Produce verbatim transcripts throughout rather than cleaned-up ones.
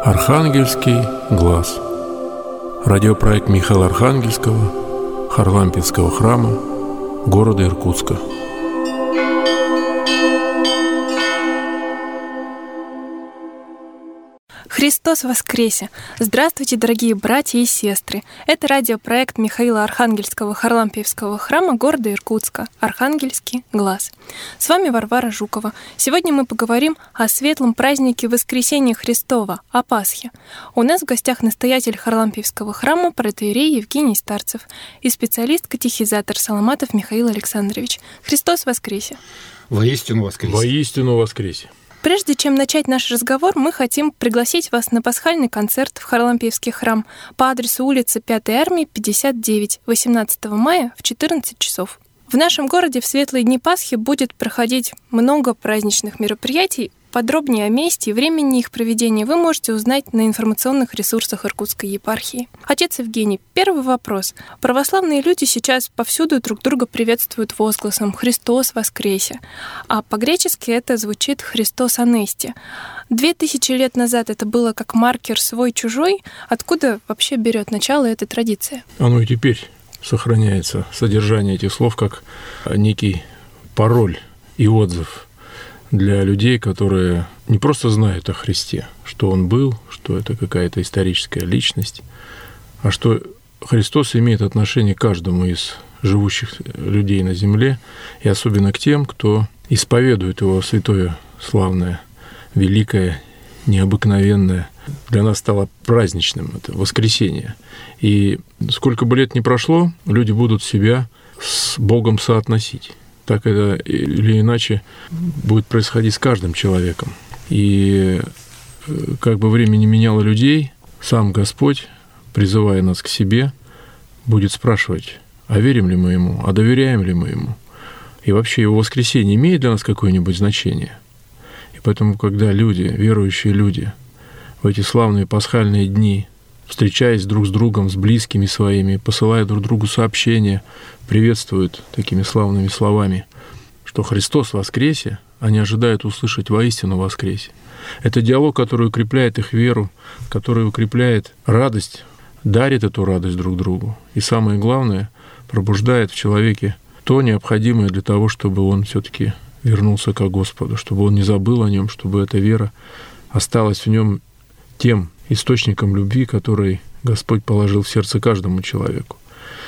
Архангельский глаз. Радиопроект Михаила Архангельского, Харлампинского храма, города Иркутска. Христос воскресе! Здравствуйте, дорогие братья и сестры! Это радиопроект Михаила Архангельского Харлампиевского храма города Иркутска, Архангельский глаз. С вами Варвара Жукова. Сегодня мы поговорим о светлом празднике Воскресения Христова, о Пасхе. У нас в гостях настоятель Харлампиевского храма протоиерей Евгений Старцев и специалист-катехизатор Соломатов Михаил Александрович. Христос воскресе! Воистину воскресе! Воистину воскресе! Прежде чем начать наш разговор, мы хотим пригласить вас на пасхальный концерт в Харлампиевский храм по адресу улица Пятой армии, пятьдесят девять, восемнадцатого мая в четырнадцать часов. В нашем городе в светлые дни Пасхи будет проходить много праздничных мероприятий. Подробнее о месте и времени их проведения вы можете узнать на информационных ресурсах Иркутской епархии. Отец Евгений, первый вопрос. Православные люди сейчас повсюду друг друга приветствуют возгласом «Христос воскресе», а по-гречески это звучит «Христос анести». Две тысячи лет назад это было как маркер свой-чужой. Откуда вообще берет начало эта традиция? Оно и теперь сохраняется, содержание этих слов, как некий пароль и отзыв для людей, которые не просто знают о Христе, что Он был, что это какая-то историческая личность, а что Христос имеет отношение к каждому из живущих людей на земле, и особенно к тем, кто исповедует Его святое, славное, великое, необыкновенное. Для нас стало праздничным это воскресение. И сколько бы лет ни прошло, люди будут себя с Богом соотносить. Так это или иначе будет происходить с каждым человеком. И как бы время не меняло людей, сам Господь, призывая нас к себе, будет спрашивать, а верим ли мы Ему, а доверяем ли мы Ему. И вообще Его воскресение имеет для нас какое-нибудь значение. И поэтому, когда люди, верующие люди, в эти славные пасхальные дни, встречаясь друг с другом, с близкими своими, посылая друг другу сообщения, приветствуют такими славными словами, что Христос воскресе, они ожидают услышать воистину воскресе. Это диалог, который укрепляет их веру, который укрепляет радость, дарит эту радость друг другу. И самое главное, пробуждает в человеке то необходимое для того, чтобы он все-таки вернулся к Господу, чтобы он не забыл о нем, чтобы эта вера осталась в нем тем источником любви, который Господь положил в сердце каждому человеку.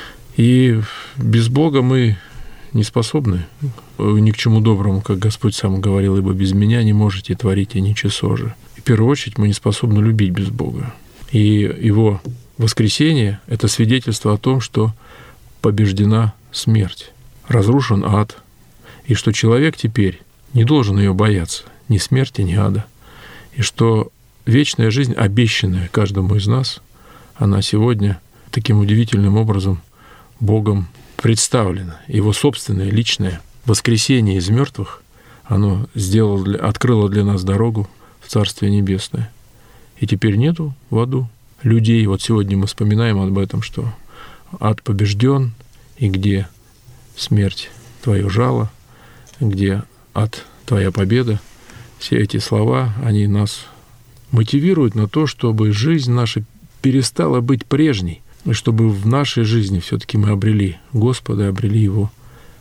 И без Бога мы не способны ни к чему доброму, как Господь сам говорил, ибо без меня не можете творить и ничего же. И в первую очередь мы не способны любить без Бога. И Его воскресение — это свидетельство о том, что побеждена смерть, разрушен ад, и что человек теперь не должен ее бояться, ни смерти, ни ада, и что вечная жизнь, обещанная каждому из нас, она сегодня таким удивительным образом Богом представлена. Его собственное личное воскресение из мертвых, оно сделало для, открыло для нас дорогу в Царствие Небесное. И теперь нету в аду людей. Вот сегодня мы вспоминаем об этом, что ад побежден, и где смерть твое жало, где ад твоя победа. Все эти слова, они нас мотивируют на то, чтобы жизнь наша перестала быть прежней, и чтобы в нашей жизни все-таки мы обрели Господа, обрели Его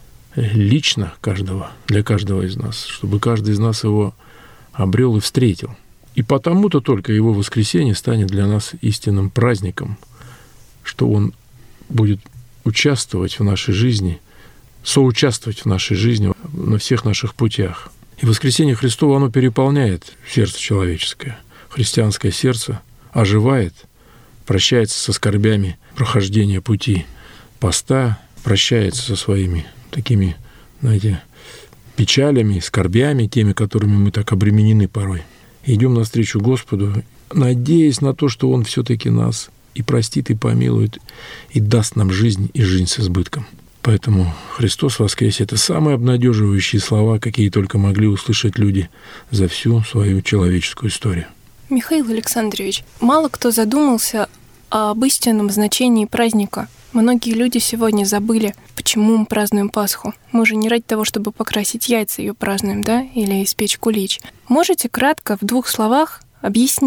лично каждого, для каждого из нас, чтобы каждый из нас Его обрел и встретил. И потому-то только Его воскресение станет для нас истинным праздником, что Он будет участвовать в нашей жизни, соучаствовать в нашей жизни на всех наших путях. И воскресение Христово, оно переполняет сердце человеческое. Христианское сердце оживает, прощается со скорбями прохождения пути поста, прощается со своими такими, знаете, печалями, скорбями, теми, которыми мы так обременены порой. Идем навстречу Господу, надеясь на то, что Он все-таки нас и простит, и помилует, и даст нам жизнь, и жизнь с избытком. Поэтому Христос воскресе — это самые обнадеживающие слова, какие только могли услышать люди за всю свою человеческую историю. Михаил Александрович, мало кто задумался об истинном значении праздника. Многие люди сегодня забыли, почему мы празднуем Пасху. Мы же не ради того, чтобы покрасить яйца ее празднуем, да, или испечь кулич. Можете кратко в двух словах объяснить,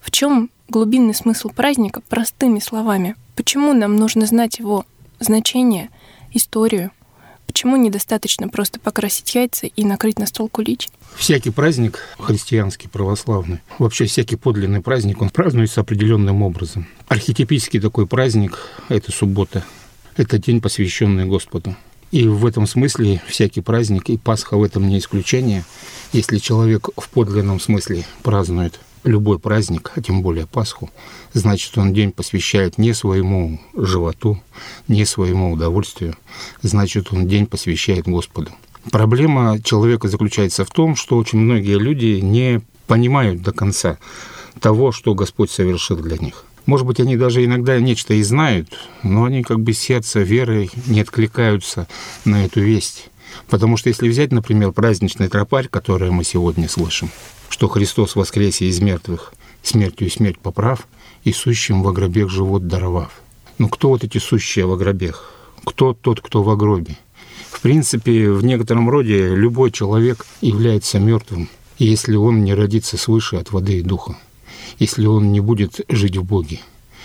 В чем глубинный смысл праздника простыми словами? Почему нам нужно знать его значение, историю? Почему недостаточно просто покрасить яйца и накрыть на стол кулич? Всякий праздник христианский, православный, вообще всякий подлинный праздник, он празднуется определенным образом. Архетипический такой праздник – это суббота. Это день, посвященный Господу. И в этом смысле всякий праздник, и Пасха в этом не исключение. Если человек в подлинном смысле празднует любой праздник, а тем более Пасху, значит, он день посвящает не своему животу, не своему удовольствию, значит, он день посвящает Господу. Проблема человека заключается в том, что очень многие люди не понимают до конца того, что Господь совершил для них. Может быть, они даже иногда нечто и знают, но они как бы сердцем, верой не откликаются на эту весть. Потому что если взять, например, праздничный тропарь, который мы сегодня слышим, что Христос воскресе из мертвых, смертью смерть поправ, и сущим во гробех живот даровав. Ну кто вот эти сущие во гробех? Кто тот, кто во гробе? В принципе, в некотором роде любой человек является мертвым, если он не родится свыше от воды и духа, если он не будет жить в Боге.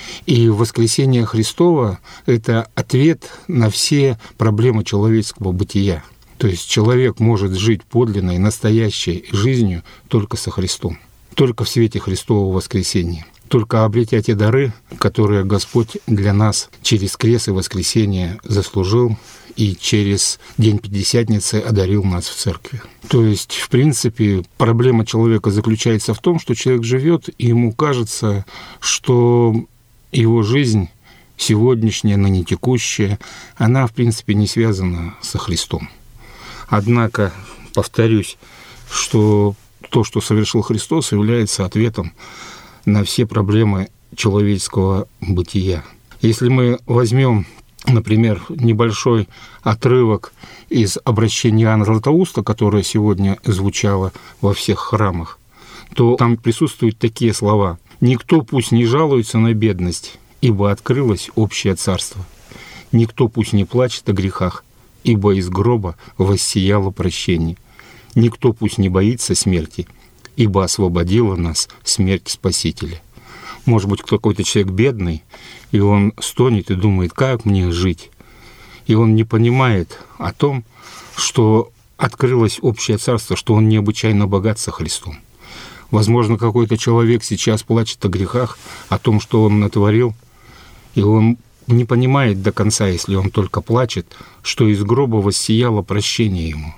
И воскресение Христова – это ответ на все проблемы человеческого бытия. То есть человек может жить подлинной, настоящей жизнью только со Христом, только в свете Христового воскресения, только обретя те дары, которые Господь для нас через крест и воскресение заслужил и через День Пятидесятницы одарил нас в церкви. То есть, в принципе, проблема человека заключается в том, что человек живет, и ему кажется, что его жизнь сегодняшняя, ныне текущая, она, в принципе, не связана со Христом. Однако, повторюсь, что то, что совершил Христос, является ответом на все проблемы человеческого бытия. Если мы возьмем, например, небольшой отрывок из обращения Иоанна Златоуста, которое сегодня звучало во всех храмах, то там присутствуют такие слова: «Никто пусть не жалуется на бедность, ибо открылось общее царство. Никто пусть не плачет о грехах, ибо из гроба воссияло прощение. Никто пусть не боится смерти, ибо освободила нас смерть Спасителя». Может быть, какой-то человек бедный, и он стонет и думает, как мне жить? И он не понимает о том, что открылось общее царство, что он необычайно богат со Христом. Возможно, какой-то человек сейчас плачет о грехах, о том, что он натворил, и он не понимает до конца, если он только плачет, что из гроба воссияло прощение ему.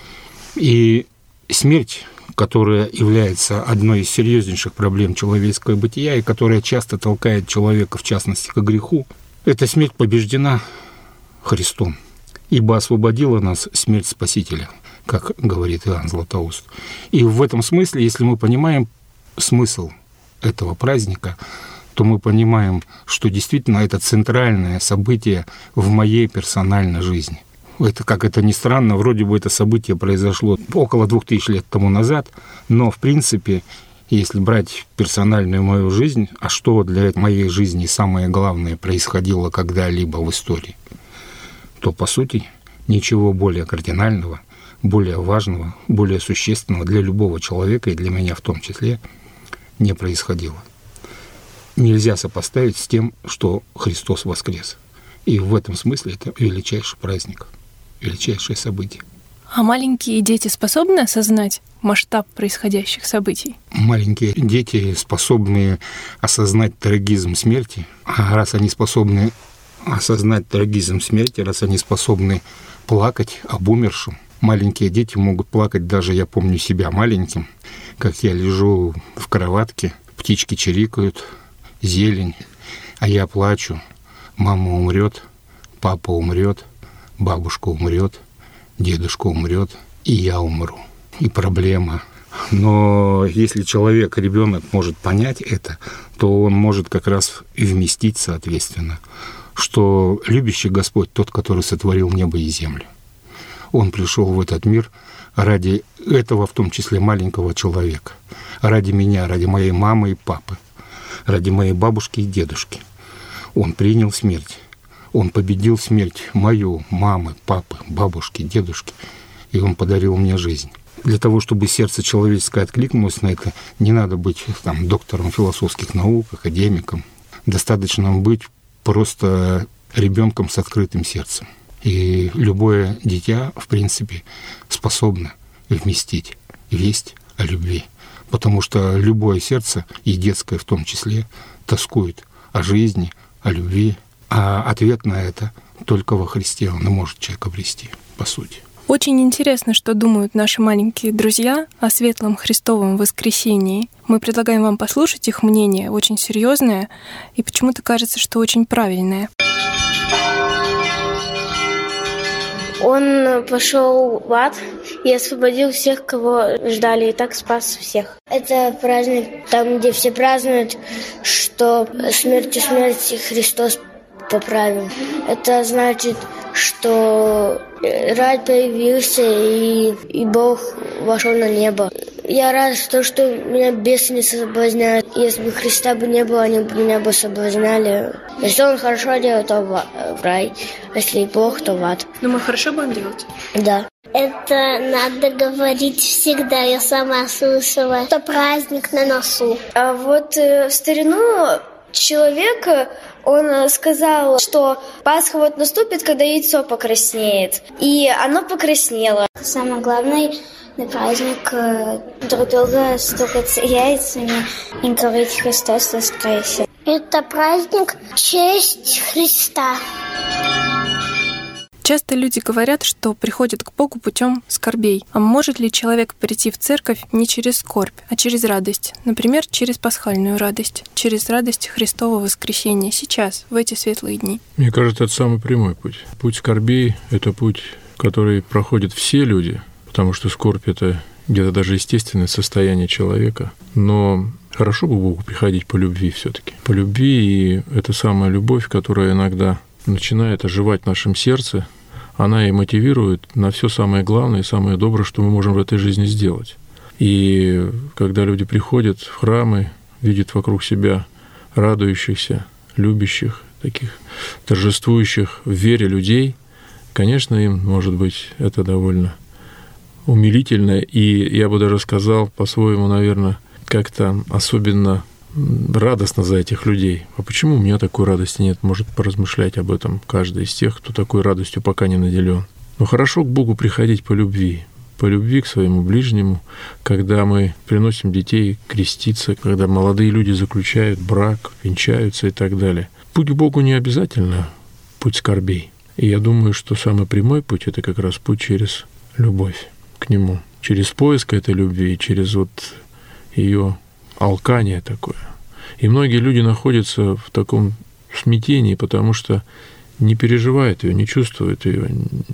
И смерть, которая является одной из серьезнейших проблем человеческого бытия и которая часто толкает человека, в частности, к греху, эта смерть побеждена Христом, ибо освободила нас смерть Спасителя, как говорит Иоанн Златоуст. И в этом смысле, если мы понимаем смысл этого праздника, то мы понимаем, что действительно это центральное событие в моей персональной жизни. Это, как это ни странно, вроде бы это событие произошло около двух тысяч лет тому назад, но, в принципе, если брать персональную мою жизнь, а что для моей жизни самое главное происходило когда-либо в истории, то, по сути, ничего более кардинального, более важного, более существенного для любого человека, и для меня в том числе, не происходило. Нельзя сопоставить с тем, что Христос воскрес. И в этом смысле это величайший праздник, величайшее событие. А маленькие дети способны осознать масштаб происходящих событий? Маленькие дети способны осознать трагизм смерти. А раз они способны осознать трагизм смерти, раз они способны плакать об умершем, маленькие дети могут плакать, даже я помню себя маленьким, как я лежу в кроватке, птички чирикают, зелень, а я плачу. Мама умрет, папа умрет, бабушка умрет, дедушка умрет, и я умру. И проблема. Но если человек, ребенок может понять это, то он может как раз и вместить, соответственно, что любящий Господь тот, который сотворил небо и землю. Он пришел в этот мир ради этого, в том числе маленького человека, ради меня, ради моей мамы и папы, ради моей бабушки и дедушки. Он принял смерть. Он победил смерть мою, мамы, папы, бабушки, дедушки. И он подарил мне жизнь. Для того, чтобы сердце человеческое откликнулось на это, не надо быть там, доктором философских наук, академиком. Достаточно быть просто ребенком с открытым сердцем. И любое дитя, в принципе, способно вместить весть о любви. Потому что любое сердце, и детское в том числе, тоскует о жизни, о любви. А ответ на это только во Христе он и может человека обрести, по сути. Очень интересно, что думают наши маленькие друзья о светлом Христовом воскресении. Мы предлагаем вам послушать их мнение, очень серьезное, и почему-то кажется, что очень правильное. Он пошел в ад и освободил всех, кого ждали, и так спас всех. Это праздник там, где все празднуют, что смертью смерти Христос поправил. Это значит, что рай появился, и, и Бог вошел на небо. Я рад, что, что меня бесы не соблазняют. Если бы Христа бы не было, они бы меня бы соблазняли. Если Он хорошо делает, то в, в рай. Если Бог, то в ад. Но мы хорошо будем делать? Да. Это надо говорить всегда, я сама слышала. Это праздник на носу. А вот э, в старину человек, он сказал, что Пасха вот наступит, когда яйцо покраснеет. И оно покраснело. Самое главное на праздник друг друга стукаться яйцами и говорить «Христос воскресе». Это праздник в честь Христа. Часто люди говорят, что приходят к Богу путем скорбей. А может ли человек прийти в церковь не через скорбь, а через радость? Например, через пасхальную радость, через радость Христова воскресения сейчас, в эти светлые дни. Мне кажется, это самый прямой путь. Путь скорбей — это путь, который проходят все люди, потому что скорбь — это где-то даже естественное состояние человека. Но хорошо бы Богу приходить по любви все-таки. По любви, и это самая любовь, которая иногда начинает оживать в нашем сердце, она и мотивирует на все самое главное и самое доброе, что мы можем в этой жизни сделать. И когда люди приходят в храмы, видят вокруг себя радующихся, любящих, таких торжествующих в вере людей, конечно, им, может быть, это довольно умилительно, и я бы даже сказал, по-своему, наверное, как-то особенно радостно за этих людей. А почему у меня такой радости нет? Может поразмышлять об этом каждый из тех, кто такой радостью пока не наделен. Но хорошо к Богу приходить по любви, по любви к своему ближнему, когда мы приносим детей креститься, когда молодые люди заключают брак, венчаются и так далее. Путь к Богу не обязательно путь скорбей. И я думаю, что самый прямой путь — это как раз путь через любовь к Нему, через поиск этой любви, через вот ее алкание такое. И многие люди находятся в таком смятении, потому что не переживают ее, не чувствуют ее,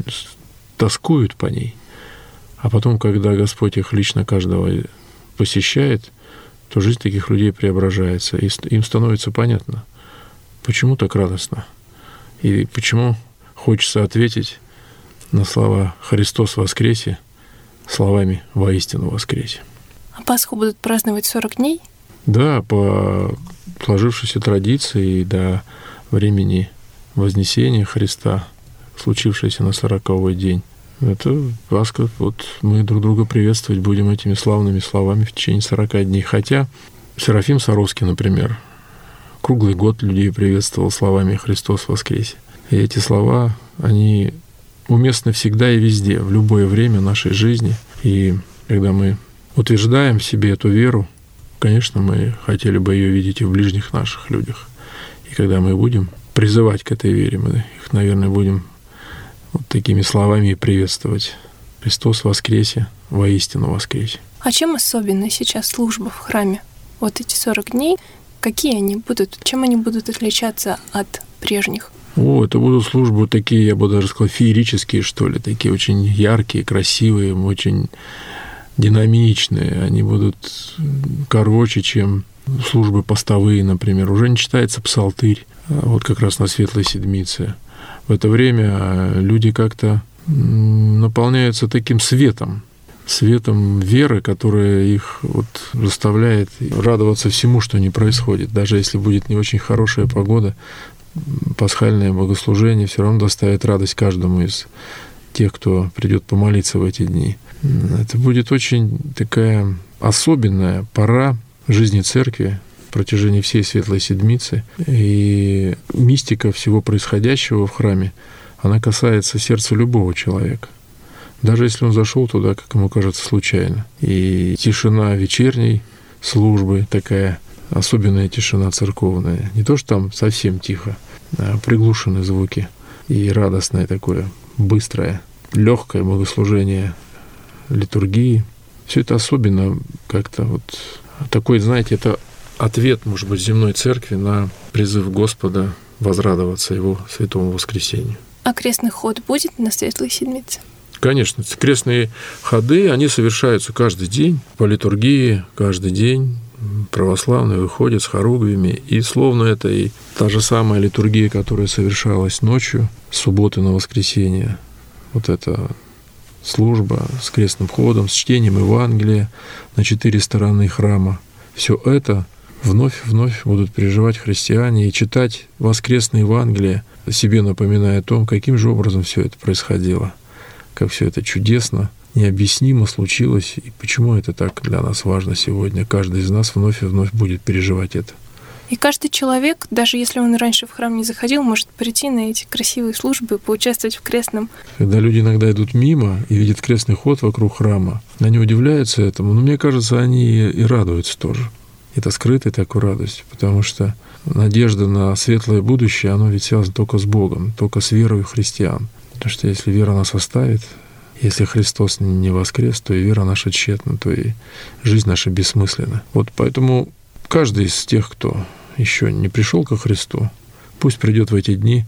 тоскуют по ней. А потом, когда Господь их лично каждого посещает, то жизнь таких людей преображается, и им становится понятно, почему так радостно, и почему хочется ответить на слова «Христос воскресе» словами «Воистину воскресе». А Пасху будут праздновать сорок дней? Да, по сложившейся традиции до времени Вознесения Христа, случившееся на сороковой день. Это Пасха, вот мы друг друга приветствовать будем этими славными словами в течение сорока дней. Хотя Серафим Саровский, например, круглый год людей приветствовал словами «Христос воскресе». И эти слова, они уместны всегда и везде, в любое время нашей жизни. И когда мы утверждаем в себе эту веру, конечно, мы хотели бы ее видеть и в ближних наших людях. И когда мы будем призывать к этой вере, мы их, наверное, будем вот такими словами и приветствовать. Христос воскресе, воистину воскресе. А чем особенно сейчас служба в храме? Вот эти сорок дней, какие они будут, чем они будут отличаться от прежних? О, это будут службы такие, я бы даже сказал, феерические, что ли, такие очень яркие, красивые, очень динамичные. Они будут короче, чем службы постовые, например. Уже не читается псалтырь, вот как раз на Светлой Седмице. В это время люди как-то наполняются таким светом, светом веры, которая их вот заставляет радоваться всему, что не происходит. Даже если будет не очень хорошая погода, пасхальное богослужение все равно доставит радость каждому из тех, кто придет помолиться в эти дни. Это будет очень такая особенная пора жизни церкви в протяжении всей Светлой Седмицы. И мистика всего происходящего в храме, она касается сердца любого человека. Даже если он зашел туда, как ему кажется, случайно. И тишина вечерней службы, такая особенная тишина церковная. Не то, что там совсем тихо, а приглушены звуки. И радостное такое, быстрое, легкое богослужение литургии. Все это особенно как-то вот такой, знаете, это ответ, может быть, земной церкви на призыв Господа возрадоваться Его святому воскресению. А крестный ход будет на Светлой Седмице? Конечно, крестные ходы, они совершаются каждый день по литургии, каждый день православные выходят с хоругвями, и словно это и та же самая литургия, которая совершалась ночью, с субботы на воскресенье. Вот эта служба с крестным ходом, с чтением Евангелия на четыре стороны храма. Все это вновь-вновь будут переживать христиане и читать воскресное Евангелие, себе напоминая о том, каким же образом все это происходило, как все это чудесно, необъяснимо случилось, и почему это так для нас важно сегодня. Каждый из нас вновь и вновь будет переживать это. И каждый человек, даже если он раньше в храм не заходил, может прийти на эти красивые службы, поучаствовать в крестном. Когда люди иногда идут мимо и видят крестный ход вокруг храма, они удивляются этому, но мне кажется, они и радуются тоже. Это скрытая такая радость, потому что надежда на светлое будущее, она ведь связана только с Богом, только с верой христиан. Потому что если вера нас оставит, если Христос не воскрес, то и вера наша тщетна, то и жизнь наша бессмысленна. Вот поэтому каждый из тех, кто еще не пришел ко Христу, пусть придет в эти дни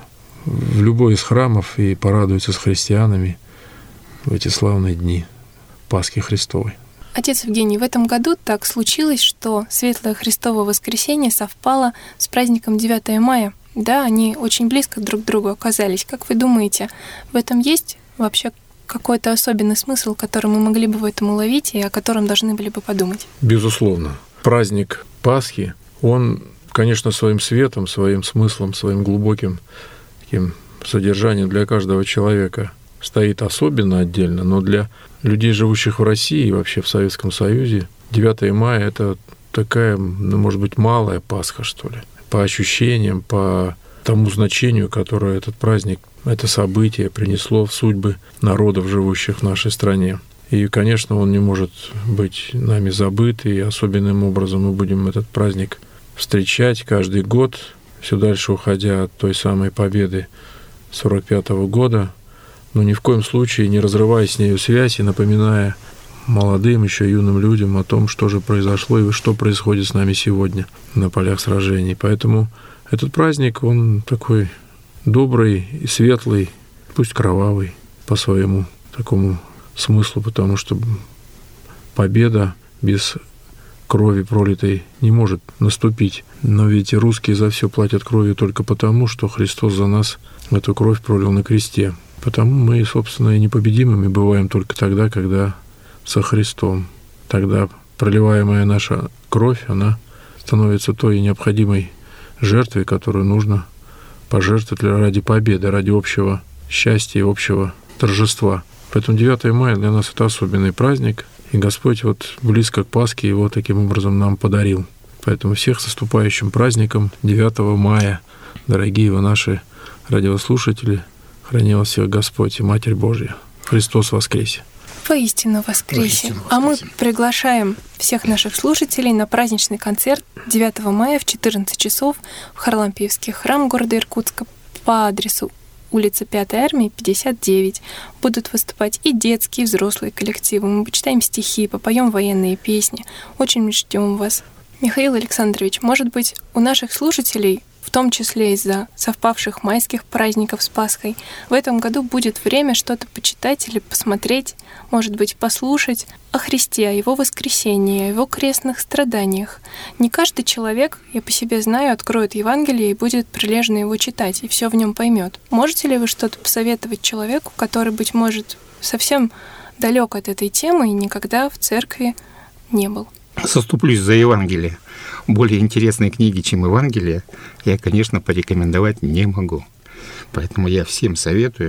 в любой из храмов и порадуется с христианами в эти славные дни Пасхи Христовой. Отец Евгений, в этом году так случилось, что Светлое Христово воскресенье совпало с праздником девятого мая. Да, они очень близко друг к другу оказались. Как вы думаете, в этом есть вообще какой-то особенный смысл, который мы могли бы в этом уловить и о котором должны были бы подумать? Безусловно. Праздник Пасхи, он, конечно, своим светом, своим смыслом, своим глубоким таким содержанием для каждого человека стоит особенно отдельно, но для людей, живущих в России и вообще в Советском Союзе, девятого мая – это такая, ну, может быть, малая Пасха, что ли. По ощущениям, по тому значению, которое этот праздник, это событие принесло в судьбы народов, живущих в нашей стране. И, конечно, он не может быть нами забыт, и особенным образом мы будем этот праздник встречать каждый год, все дальше уходя от той самой победы сорок пятого года, но ни в коем случае не разрывая с нею связь и напоминая молодым, еще юным людям о том, что же произошло и что происходит с нами сегодня на полях сражений. Поэтому этот праздник, он такой добрый и светлый, пусть кровавый по своему такому смыслу, потому что победа без крови пролитой не может наступить. Но ведь и русские за все платят кровью только потому, что Христос за нас эту кровь пролил на кресте. Потому мы, собственно, и непобедимыми бываем только тогда, когда со Христом. Тогда проливаемая наша кровь, она становится той необходимой жертвой, которую нужно пожертвовать ради победы, ради общего счастья и общего торжества. Поэтому девятого мая для нас это особенный праздник, и Господь вот близко к Пасхе его таким образом нам подарил. Поэтому всех с наступающим праздником девятого мая, дорогие вы наши радиослушатели, храни вас всех Господь и Матерь Божья. Христос воскресе! Воистину воскресе! А мы приглашаем всех наших слушателей на праздничный концерт девятого мая в четырнадцать часов в Харлампиевский храм города Иркутска по адресу улица пятой армии, пятьдесят девять. Будут выступать и детские, и взрослые коллективы. Мы почитаем стихи, попоем военные песни. Очень ждем вас. Михаил Александрович, может быть, у наших слушателей, в том числе из-за совпавших майских праздников с Пасхой, в этом году будет время что-то почитать или посмотреть, может быть, послушать о Христе, о Его воскресении, о Его крестных страданиях. Не каждый человек, я по себе знаю, откроет Евангелие и будет прилежно его читать, и все в нем поймет. Можете ли вы что-то посоветовать человеку, который, быть может, совсем далек от этой темы и никогда в церкви не был? Заступлюсь за Евангелие. Более интересной книги, чем Евангелие, я, конечно, порекомендовать не могу. Поэтому я всем советую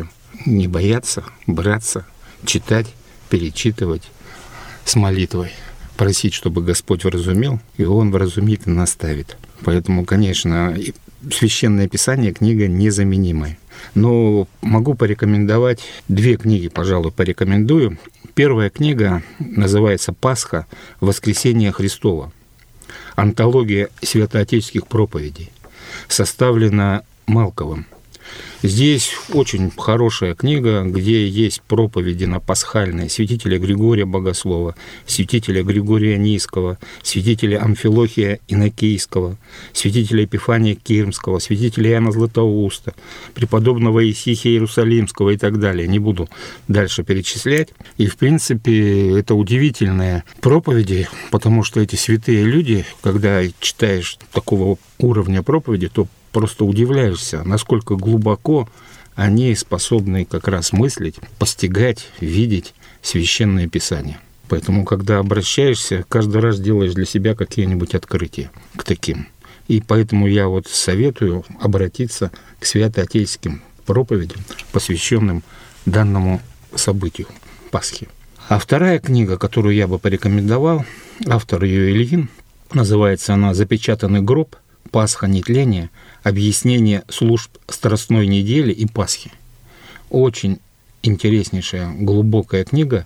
не бояться, браться, читать, перечитывать с молитвой, просить, чтобы Господь вразумил, и Он вразумит и наставит. Поэтому, конечно, Священное Писание — книга незаменимая. Но могу порекомендовать две книги, пожалуй, порекомендую. Первая книга называется «Пасха. Воскресение Христово». Антология святоотеческих проповедей. Составлена Малковым. Здесь очень хорошая книга, где есть проповеди на пасхальные святителя Григория Богослова, святителя Григория Низкого, святителя Амфилохия Иннокийского, святителя Епифания Кирмского, святителя Иоанна Златоуста, преподобного Исихия Иерусалимского и так далее. Не буду дальше перечислять. И, в принципе, это удивительные проповеди, потому что эти святые люди, когда читаешь такого уровня проповеди, то просто удивляешься, насколько глубоко они способны как раз мыслить, постигать, видеть Священное Писание. Поэтому, когда обращаешься, каждый раз делаешь для себя какие-нибудь открытия к таким. И поэтому я вот советую обратиться к святоотеческим проповедям, посвященным данному событию Пасхи. А вторая книга, которую я бы порекомендовал, автор ее Ильин, называется она «Запечатанный гроб. Пасха нетления. Объяснение служб Страстной недели и Пасхи». Очень интереснейшая, глубокая книга.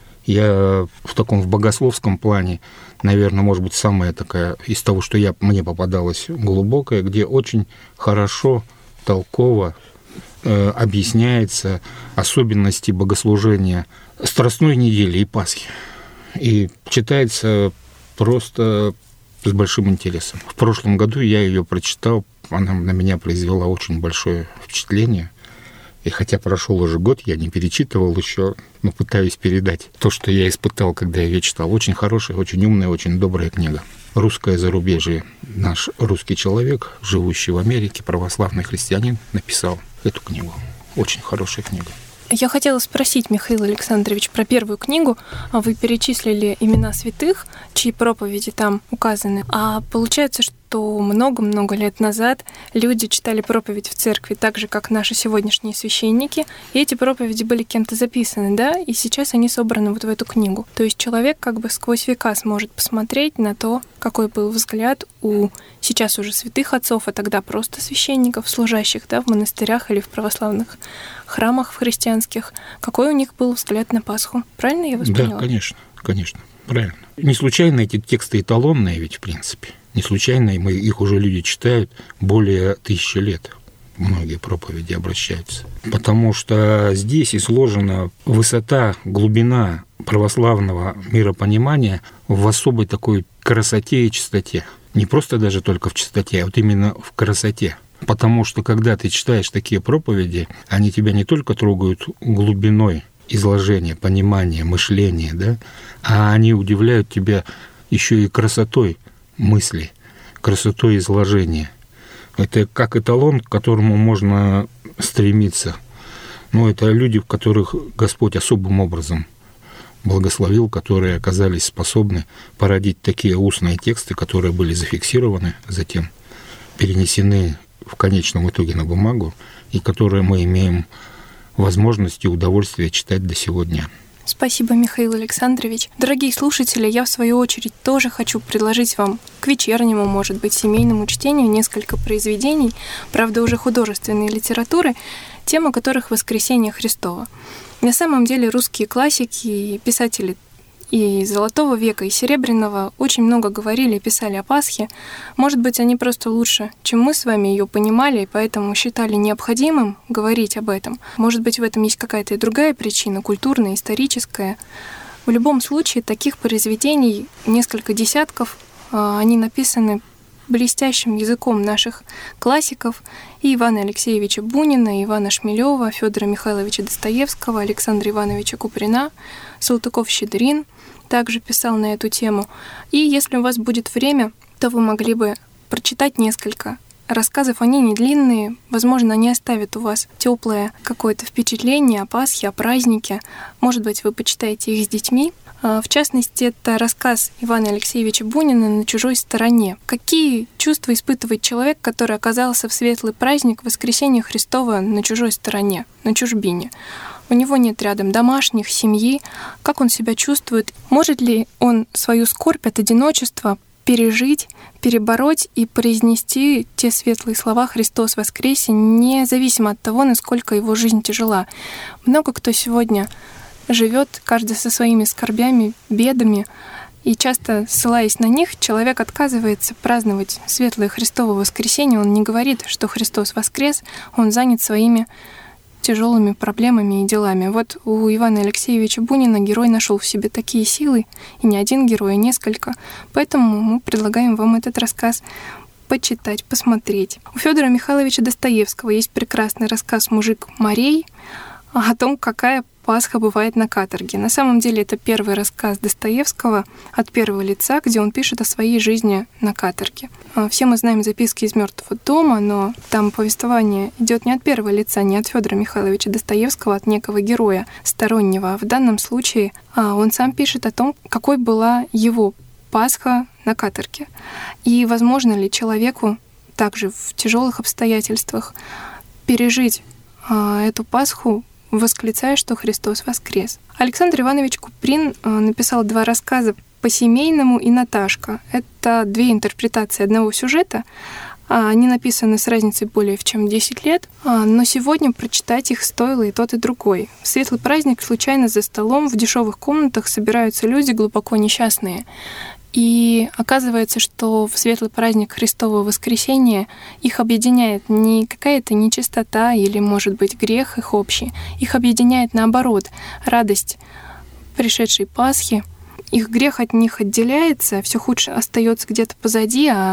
Я в таком в богословском плане, наверное, может быть, самая такая из того, что я, мне попадалась, глубокая, где очень хорошо, толково э, объясняется особенности богослужения Страстной недели и Пасхи. И читается просто с большим интересом. В прошлом году я ее прочитал, она на меня произвела очень большое впечатление. И хотя прошел уже год, я не перечитывал еще, но пытаюсь передать то, что я испытал, когда я ее читал. Очень хорошая, очень умная, очень добрая книга. «Русское зарубежье». Наш русский человек, живущий в Америке, православный христианин, написал эту книгу. Очень хорошая книга. Я хотела спросить, Михаил Александрович, про первую книгу. Вы перечислили имена святых, чьи проповеди там указаны. А получается, что много-много лет назад люди читали проповедь в церкви так же, как наши сегодняшние священники, и эти проповеди были кем-то записаны, да, и сейчас они собраны вот в эту книгу. То есть человек как бы сквозь века сможет посмотреть на то, какой был взгляд у сейчас уже святых отцов, а тогда просто священников, служащих, да, в монастырях или в православных храмах в христианских, какой у них был взгляд на Пасху. Правильно я вас поняла? Да, конечно, конечно, правильно. Не случайно эти тексты эталонные ведь, в принципе. Не случайно мы, их уже люди читают более тысячи лет. Многие проповеди обращаются. Потому что здесь изложена высота, глубина православного миропонимания в особой такой красоте и чистоте. Не просто даже только в чистоте, а вот именно в красоте. Потому что, когда ты читаешь такие проповеди, они тебя не только трогают глубиной изложения, понимания, мышления, да, а они удивляют тебя еще и красотой мысли, красотой изложения. Это как эталон, к которому можно стремиться. Но это люди, в которых Господь особым образом благословил, которые оказались способны породить такие устные тексты, которые были зафиксированы, затем перенесены в конечном итоге на бумагу, и которые мы имеем возможность и удовольствие читать до сего дня. Спасибо, Михаил Александрович. Дорогие слушатели, я в свою очередь тоже хочу предложить вам к вечернему, может быть, семейному чтению несколько произведений, правда, уже художественной литературы, тема которых «Воскресение Христово». На самом деле русские классики и писатели и Золотого века, и Серебряного очень много говорили и писали о Пасхе. Может быть, они просто лучше, чем мы с вами ее понимали, и поэтому считали необходимым говорить об этом. Может быть, в этом есть какая-то и другая причина, культурная, историческая. В любом случае, таких произведений несколько десятков. Они написаны блестящим языком наших классиков и Ивана Алексеевича Бунина, и Ивана Шмелева, Федора Михайловича Достоевского, Александра Ивановича Куприна, Салтыков-Щедрин также писал на эту тему. И если у вас будет время, то вы могли бы прочитать несколько рассказов, они не длинные. Возможно, они оставят у вас теплое какое-то впечатление о Пасхе, о празднике. Может быть, вы почитаете их с детьми. В частности, это рассказ Ивана Алексеевича Бунина «На чужой стороне». Какие чувства испытывает человек, который оказался в светлый праздник Воскресения Христова на чужой стороне, на чужбине? У него нет рядом домашних, семьи. Как он себя чувствует? Может ли он свою скорбь от одиночества пережить, перебороть и произнести те светлые слова «Христос воскресе», независимо от того, насколько его жизнь тяжела? Много кто сегодня живет, каждый со своими скорбями, бедами, и часто, ссылаясь на них, человек отказывается праздновать светлое Христово воскресение. Он не говорит, что Христос воскрес, он занят своими тяжелыми проблемами и делами. Вот у Ивана Алексеевича Бунина герой нашел в себе такие силы, и не один герой, а несколько. Поэтому мы предлагаем вам этот рассказ почитать, посмотреть. У Федора Михайловича Достоевского есть прекрасный рассказ «Мужик Морей» о том, какая Пасха бывает на каторге. На самом деле это первый рассказ Достоевского от первого лица, где он пишет о своей жизни на каторге. Все мы знаем записки из мертвого дома, но там повествование идет не от первого лица, не от Федора Михайловича Достоевского, от некого героя стороннего. А в данном случае он сам пишет о том, какой была его Пасха на каторге. И возможно ли человеку также в тяжелых обстоятельствах пережить эту Пасху, восклицая, что Христос воскрес. Александр Иванович Куприн написал два рассказа «По-семейному» и «Наташка». Это две интерпретации одного сюжета. Они написаны с разницей более чем десять лет, но сегодня прочитать их стоило и тот, и другой. В светлый праздник случайно за столом в дешевых комнатах собираются люди глубоко несчастные. И оказывается, что в светлый праздник Христова воскресения их объединяет не какая-то нечистота или, может быть, грех их общий. Их объединяет, наоборот, радость пришедшей Пасхи. Их грех от них отделяется, все худшее остается где-то позади, а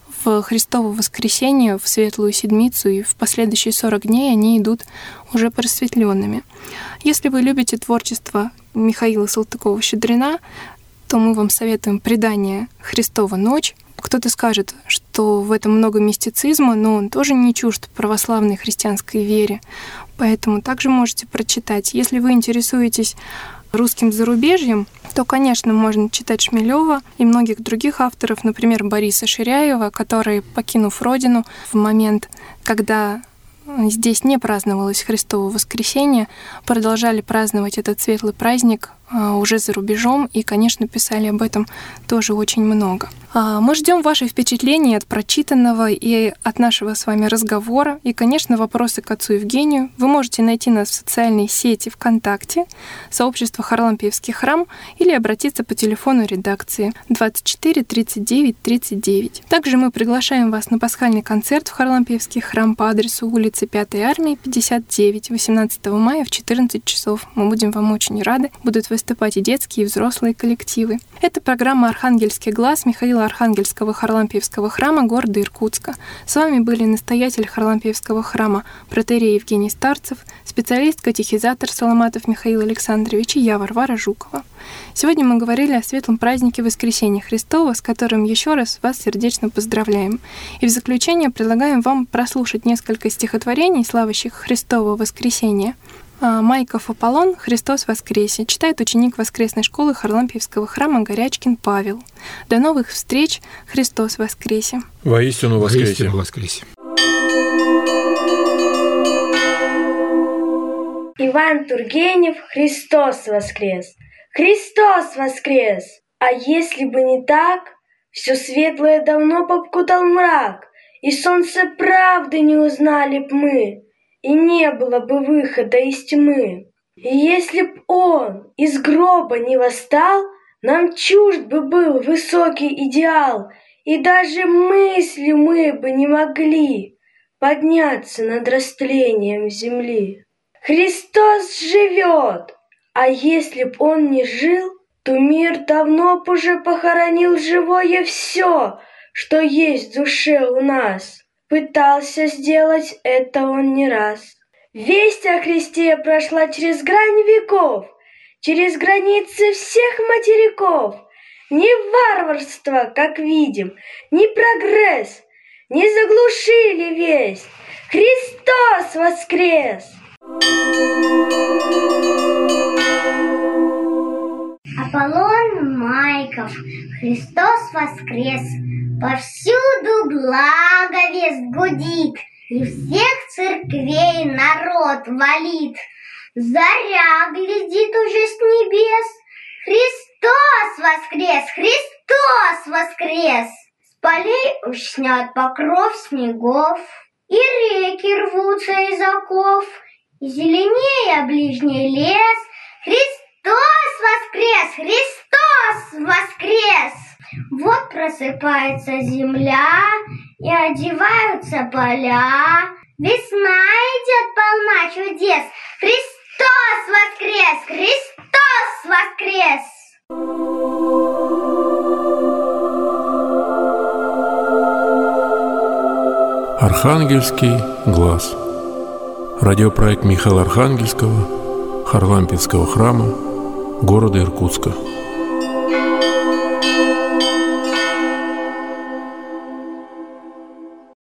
в Христово воскресенье, в Светлую Седмицу и в последующие сорок дней они идут уже просветленными. Если вы любите творчество Михаила Салтыкова-Щедрина, то мы вам советуем предание «Христова ночь». Кто-то скажет, что в этом много мистицизма, но он тоже не чужд православной христианской вере. Поэтому также можете прочитать. Если вы интересуетесь русским зарубежьем, то, конечно, можно читать Шмелева и многих других авторов, например, Бориса Ширяева, который, покинув родину в момент, когда здесь не праздновалось Христово воскресенье, продолжали праздновать этот светлый праздник уже за рубежом и, конечно, писали об этом тоже очень много. Мы ждем ваши впечатления от прочитанного и от нашего с вами разговора. И, конечно, вопросы к отцу Евгению вы можете найти нас в социальной сети ВКонтакте, сообщество Харлампиевский храм, или обратиться по телефону редакции двадцать четыре тридцать девять тридцать девять. Также мы приглашаем вас на пасхальный концерт в Харлампиевский храм по адресу улица пятой армии, пятьдесят девять, восемнадцатого мая в четырнадцать часов. Мы будем вам очень рады. Будут выступать и детские, и взрослые коллективы. Это программа «Архангельский глаз» Михаила Архангельского Харлампиевского храма города Иркутска. С вами были настоятель Харлампиевского храма протоиерей Евгений Старцев, специалист-катехизатор Соломатов Михаил Александрович и я, Варвара Жукова. Сегодня мы говорили о светлом празднике Воскресения Христова, с которым еще раз вас сердечно поздравляем. И в заключение предлагаем вам прослушать несколько стихотворений, славящих Христово воскресение. Майков Аполлон «Христос воскресе» читает ученик воскресной школы Харлампиевского храма Горячкин Павел. До новых встреч! Христос воскресе! Воистину воскресе! Воистину воскресе! Иван Тургенев «Христос воскрес! Христос воскрес! А если бы не так, все светлое давно покутал мрак, и солнце правды не узнали б мы, и не было бы выхода из тьмы. И если б он из гроба не восстал, нам чужд бы был высокий идеал, и даже мысли мы бы не могли подняться над растлением земли. Христос живет, а если б он не жил, то мир давно б уже похоронил живое все, что есть в душе у нас. Пытался сделать это он не раз. Весть о Христе прошла через грань веков, через границы всех материков. Ни варварство, как видим, ни прогресс не заглушили весть. Христос воскрес! Аполлон Майков, Христос воскрес! Повсюду благовесть гудит, и всех церквей народ валит. Заря глядит уже с небес. Христос воскрес! Христос воскрес! С полей уж снят покров снегов, и реки рвутся из оков, и зеленее ближний лес. Христос воскрес! Христос воскрес! Вот просыпается земля, и одеваются поля. Весна идет полна чудес. Христос воскрес! Христос воскрес! Архангельский глаз. Радиопроект Михаила Архангельского, Харлампийского храма, города Иркутска.